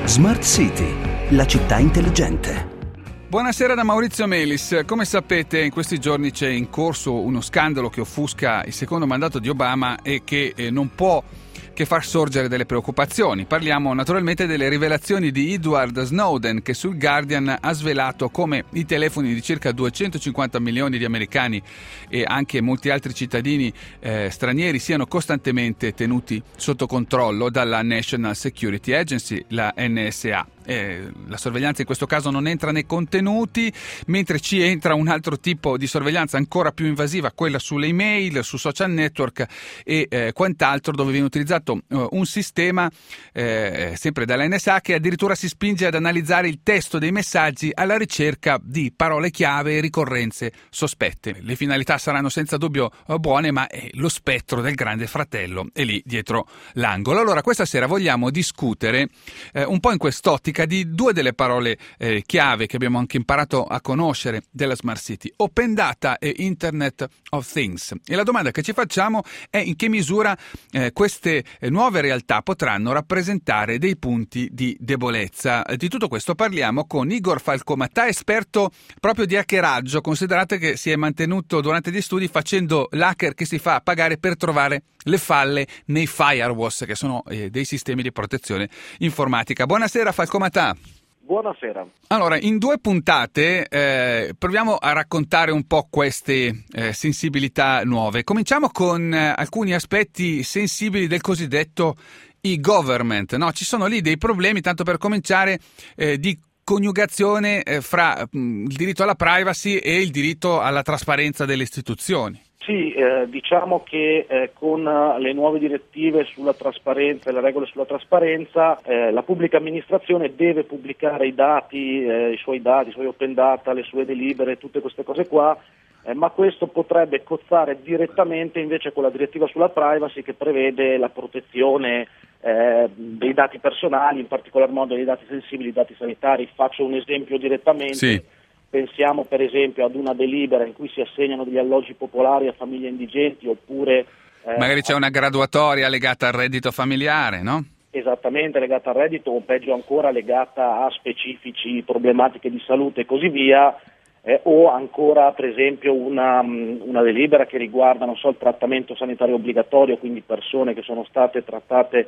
Smart City, la città intelligente. Buonasera da Maurizio Melis. Come sapete, in questi giorni c'è in corso uno scandalo che offusca il secondo mandato di Obama e che non può che far sorgere delle preoccupazioni. Parliamo naturalmente delle rivelazioni di Edward Snowden, che sul Guardian ha svelato come i telefoni di circa 250 milioni di americani e anche molti altri cittadini stranieri siano costantemente tenuti sotto controllo dalla National Security Agency, la NSA. La sorveglianza in questo caso non entra nei contenuti, mentre ci entra un altro tipo di sorveglianza ancora più invasiva, quella sulle email, su social network e quant'altro, dove viene utilizzato un sistema sempre dalla NSA che addirittura si spinge ad analizzare il testo dei messaggi alla ricerca di parole chiave e ricorrenze sospette. Le finalità saranno senza dubbio buone, ma lo spettro del grande fratello è lì dietro l'angolo. Allora, questa sera vogliamo discutere un po' in quest'ottica di due delle parole chiave che abbiamo anche imparato a conoscere della Smart City: Open Data e Internet of Things. E la domanda che ci facciamo è in che misura queste nuove realtà potranno rappresentare dei punti di debolezza. Di tutto questo parliamo con Igor Falcomatà, esperto proprio di hackeraggio. Considerate che si è mantenuto durante gli studi facendo l'hacker che si fa pagare per trovare le falle nei firewalls, che sono dei sistemi di protezione informatica. Buonasera Falcomatà. Buonasera. Allora, in due puntate proviamo a raccontare un po' queste sensibilità nuove. Cominciamo con alcuni aspetti sensibili del cosiddetto e-government, no? Ci sono lì dei problemi, tanto per cominciare, di coniugazione fra il diritto alla privacy e il diritto alla trasparenza delle istituzioni. Sì, diciamo che con le nuove direttive sulla trasparenza e le regole sulla trasparenza, la pubblica amministrazione deve pubblicare i dati, i suoi open data, le sue delibere, tutte queste cose qua, ma questo potrebbe cozzare direttamente invece con la direttiva sulla privacy, che prevede la protezione dei dati personali, in particolar modo dei dati sensibili, i dati sanitari. Faccio un esempio direttamente. Sì. Pensiamo per esempio ad una delibera in cui si assegnano degli alloggi popolari a famiglie indigenti, oppure magari c'è una graduatoria legata al reddito familiare, no? Esattamente, legata al reddito, o peggio ancora legata a specifici problematiche di salute e così via, o ancora per esempio una delibera che riguarda, non so, il trattamento sanitario obbligatorio, quindi persone che sono state trattate.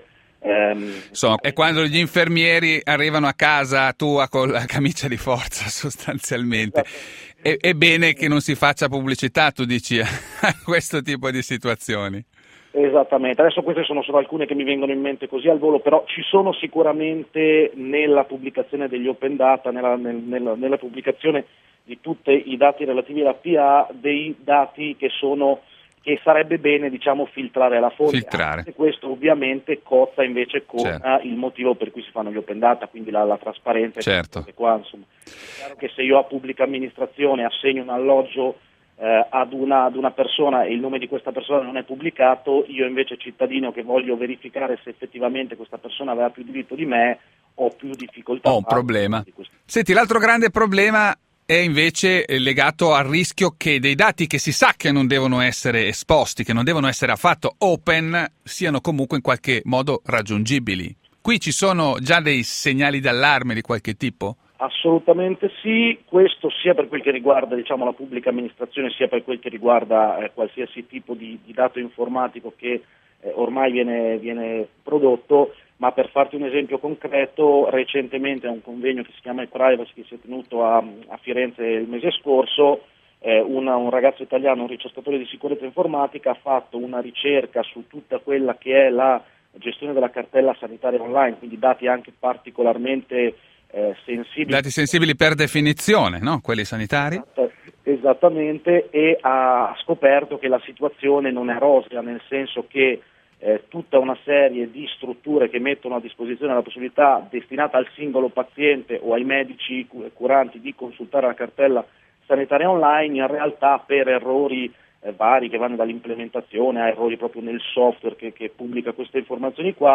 È quando gli infermieri arrivano a casa tua con la camicia di forza, sostanzialmente. È bene che non si faccia pubblicità, tu dici, a questo tipo di situazioni. Esattamente, adesso queste sono solo alcune che mi vengono in mente così al volo, però ci sono sicuramente nella pubblicazione degli open data, nella pubblicazione di tutti i dati relativi alla PA, dei dati che sarebbe bene, diciamo, filtrare alla fonte. E questo ovviamente cozza invece con il motivo per cui si fanno gli open data, quindi la trasparenza. Certo. Qua, insomma, è chiaro che se io a pubblica amministrazione assegno un alloggio ad una persona e il nome di questa persona non è pubblicato, io invece cittadino che voglio verificare se effettivamente questa persona aveva più diritto di me, ho più difficoltà. Ho un problema. Senti, l'altro grande problema è invece legato al rischio che dei dati che si sa che non devono essere esposti, che non devono essere affatto open, siano comunque in qualche modo raggiungibili. Qui ci sono già dei segnali d'allarme di qualche tipo? Assolutamente sì, questo sia per quel che riguarda, diciamo, la pubblica amministrazione, sia per quel che riguarda qualsiasi tipo di dato informatico che ormai viene prodotto. Ma per farti un esempio concreto, recentemente a un convegno che si chiama ePrivacy, che si è tenuto a Firenze il mese scorso, un ragazzo italiano, un ricercatore di sicurezza informatica, ha fatto una ricerca su tutta quella che è la gestione della cartella sanitaria online, quindi dati anche particolarmente sensibili. Dati sensibili per definizione, no? Quelli sanitari? Esattamente, e ha scoperto che la situazione non è rosea, nel senso che tutta una serie di strutture che mettono a disposizione la possibilità destinata al singolo paziente o ai medici curanti di consultare la cartella sanitaria online, in realtà per errori vari che vanno dall'implementazione a errori proprio nel software che pubblica queste informazioni qua,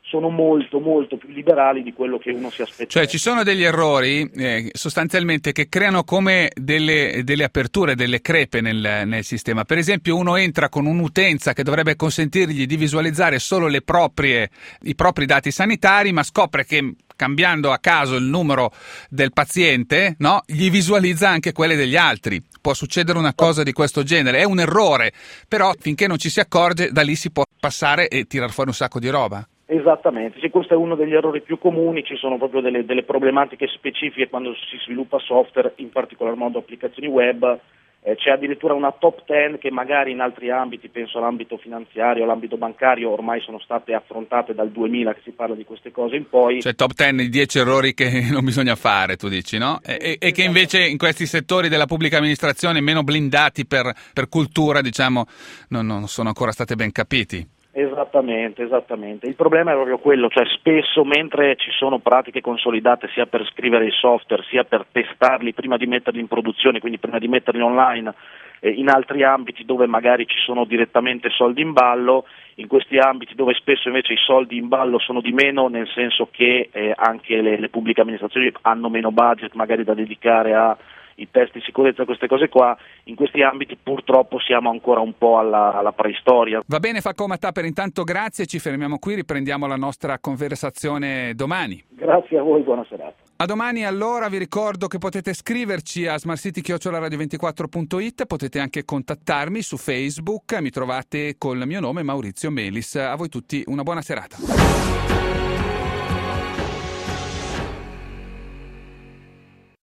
sono molto molto più liberali di quello che uno si aspetta. Cioè ci sono degli errori sostanzialmente che creano come delle aperture, delle crepe nel sistema. Per esempio uno entra con un'utenza che dovrebbe consentirgli di visualizzare solo i propri dati sanitari, ma scopre che cambiando a caso il numero del paziente, no, gli visualizza anche quelle degli altri. Può succedere una cosa di questo genere, è un errore, però finché non ci si accorge da lì si può passare e tirar fuori un sacco di roba. Esattamente, sì, questo è uno degli errori più comuni, ci sono proprio delle problematiche specifiche quando si sviluppa software, in particolar modo applicazioni web, c'è addirittura una top 10 che magari in altri ambiti, penso all'ambito finanziario, all'ambito bancario, ormai sono state affrontate dal 2000 che si parla di queste cose in poi. Cioè top 10, i 10 errori che non bisogna fare, tu dici, no? E che invece in questi settori della pubblica amministrazione meno blindati per cultura, diciamo, non sono ancora stati ben capiti. Esattamente. Il problema è proprio quello, cioè spesso mentre ci sono pratiche consolidate sia per scrivere i software sia per testarli prima di metterli in produzione, quindi prima di metterli online, in altri ambiti dove magari ci sono direttamente soldi in ballo, in questi ambiti dove spesso invece i soldi in ballo sono di meno, nel senso che anche le pubbliche amministrazioni hanno meno budget magari da dedicare a i test di sicurezza, queste cose qua, in questi ambiti purtroppo siamo ancora un po' alla preistoria. Va bene Falco Matà, per intanto grazie, ci fermiamo qui, riprendiamo la nostra conversazione domani. Grazie a voi, buona serata. A domani allora, vi ricordo che potete scriverci a smartcity@radio24.it, potete anche contattarmi su Facebook, mi trovate col mio nome Maurizio Melis. A voi tutti una buona serata.